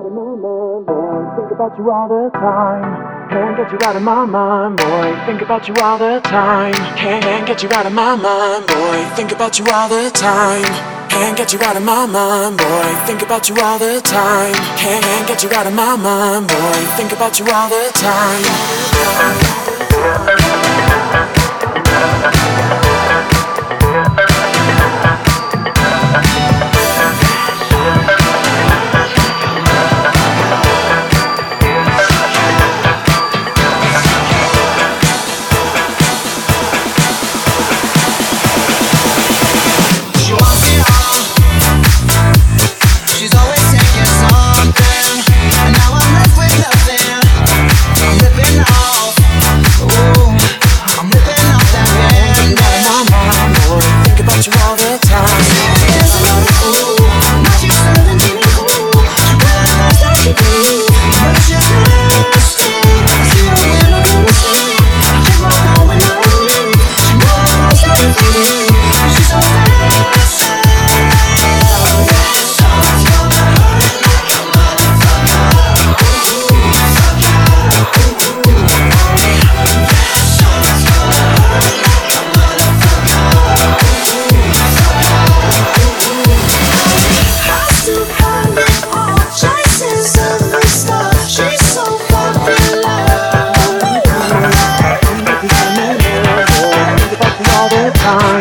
Think about you all the time. Can't get you out of my mind, boy. Think about you all the time. Can't get you out of my mind, boy. Think about you all the time. Can't get you out of my mind, boy. Think about you all the time. Can't get you out of my mind, boy. Think about you all the time.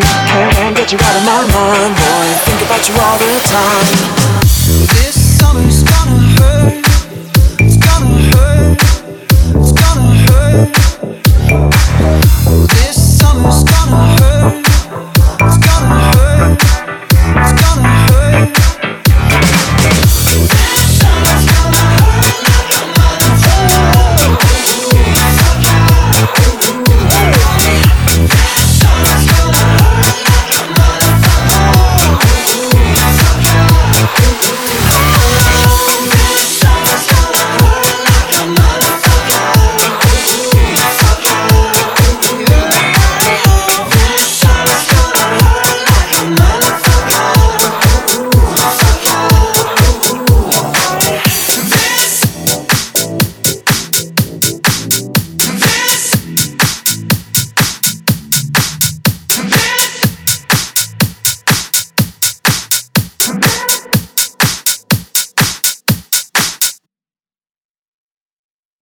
Can't get you out of my mind, boy. Think about you all the time. This summer's